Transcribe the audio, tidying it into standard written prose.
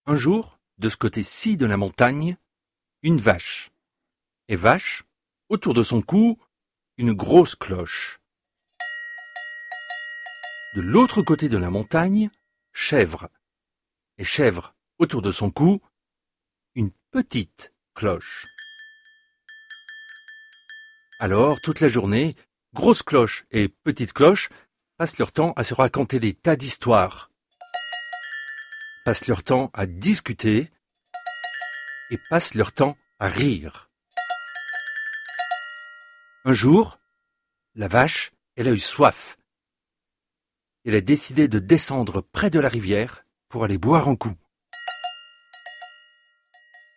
Un jour, de ce côté-ci de la montagne, une vache. Et vache, autour de son cou, une grosse cloche. De l'autre côté de la montagne, chèvre. Et chèvre, autour de son cou, une petite cloche. Alors, toute la journée, grosse cloche et petite cloche passent leur temps à se raconter des tas d'histoires, passent leur temps à discuter et passent leur temps à rire. Un jour, la vache, elle a eu soif. Elle a décidé de descendre près de la rivière pour aller boire un coup.